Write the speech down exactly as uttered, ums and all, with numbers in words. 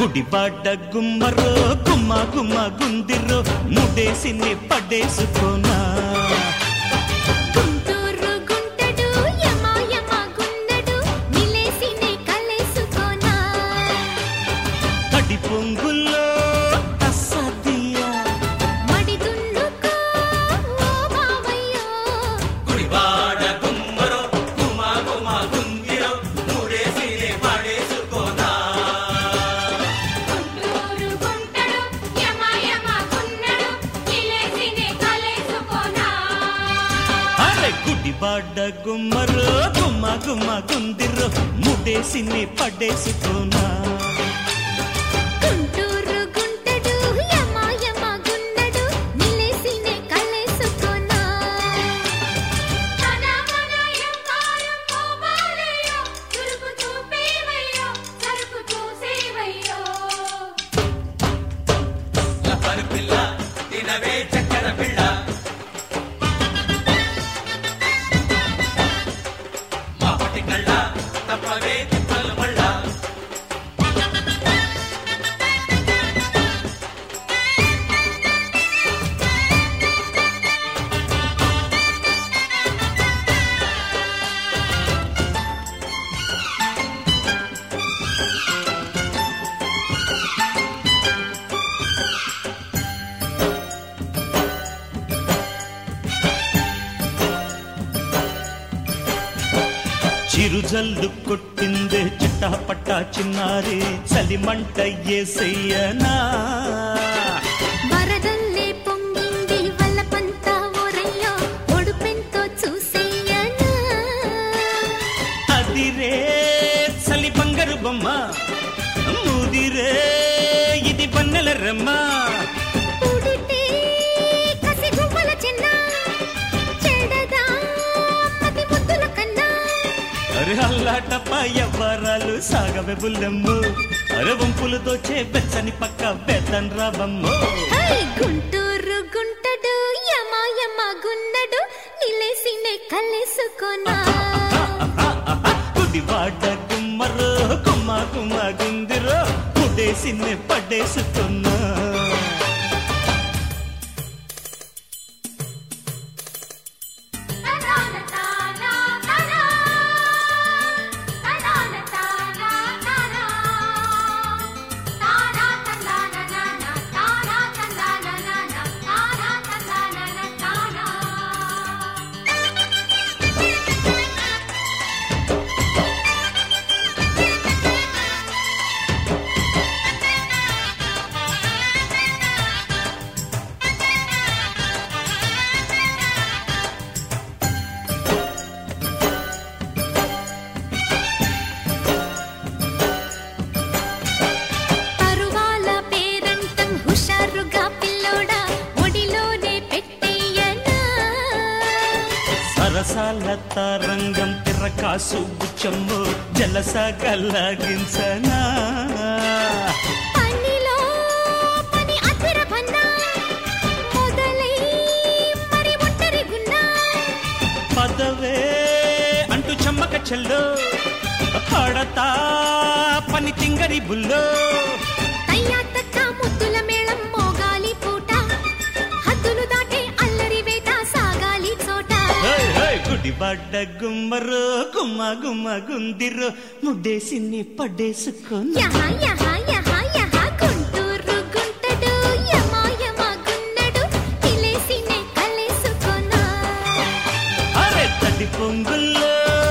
గుడిబాట గుమ్మరో గుమ్మ గుమ్మ గుందిరో ముడేసిని పడేసుకోనా గుంటూరు గుంటడు యమ యమ గుండడు నిలేసినే కలేసుకోనా తడి పొంగుల్లో తస్సదియా మడి దున్నుకో ఓ బావయ్యో గుడిబాట గుమ్మరో గుమ్మ గుమ్మ గుందిరో ముడేసిని పడేసుకోనా గుంటూరు గుంటడు యమ యమ గుండడు నిలేసినే కలేసుకోనా అరే గుడిబాట గుమ్మరో గుమ్మ గుమ్మ గుందిరో ముడేసిని పడేసుకోనా గుంటూరు గుంటడు యమ యమ గుండడు నిలేసినే కలేసుకోనా తన మన యంకారం పోబాలయ్యో చురుకు చూపేవయ్యో సరుకు చూసేవయ్యో లబ్బరు పిల్ల తినవే చక్కెర పిల్ల మాపటి కళ్ళ తప్పవే తిప్పలు మళ్ళ చిరుజల్లు కొట్టిందే చిట్టపట్ట చిన్నారి చలిమంట ఏసయ్యనా వరదల్లే పొంగింది వల్లపంత ఓరయ్యో ఒడుపెంతో చూసేయనా అదిరే చలి బంగారు బొమ్మ ముదిరే ఇది బన్నెల రమ్మ ఉడితే కసి గువ్వల చిన్న చెడదా మతి ముద్దుల కన్నా అరే అల్లాటప్ప ఎవ్వరాలు సాగవే బుల్లెమ్ము అరే వంపులు దోచే బెచ్చని పక్క బెత్తన్ రావమ్ము హై గుంటూరు గుంటడు యమ యమ గుండడు నిలేసినే కలేసుకోనా గుడివాడ గుమ్మరో గుమ్మ గుమ్మ గుందిరో పుడేసిని పడేసుకున్నా తనాన తానా తనా తనాన తానా తనా తానా తనాన నానా తానా తనాన నానా తానా తనాన తానా పరువాల పేరంటం హుషారుగా పిల్లోడా ఒడిలోనే పెట్టేయనా సరసాల తారంగం తిరకాసు బుచ్చమ్ము జలసాగల్లాగించనా పనిలో పని అతిరపన్నా మొదలై మరి ఒంటరి గున్నా పదవే అంటూ చెమ్మక చెల్లో పడతా పని తింగరి బుల్లో తయ్యాతక్క ముద్దుల మేళం మోగాలి పూట హద్దులు దాటే అల్లరి వేట సాగాలి చోట హేయ్ హేయ్ గుడిబాడ గుమ్మరో గుమ్మ గుమ్మ గుందిరో ముడేసిని పడేసుకున్నా యహ యహ యహ యహ గుంటూరు గుంటడు యమ యమ గుండడు నిలేసినే కలేసుకోనా అరే తడి పొంగుల్లో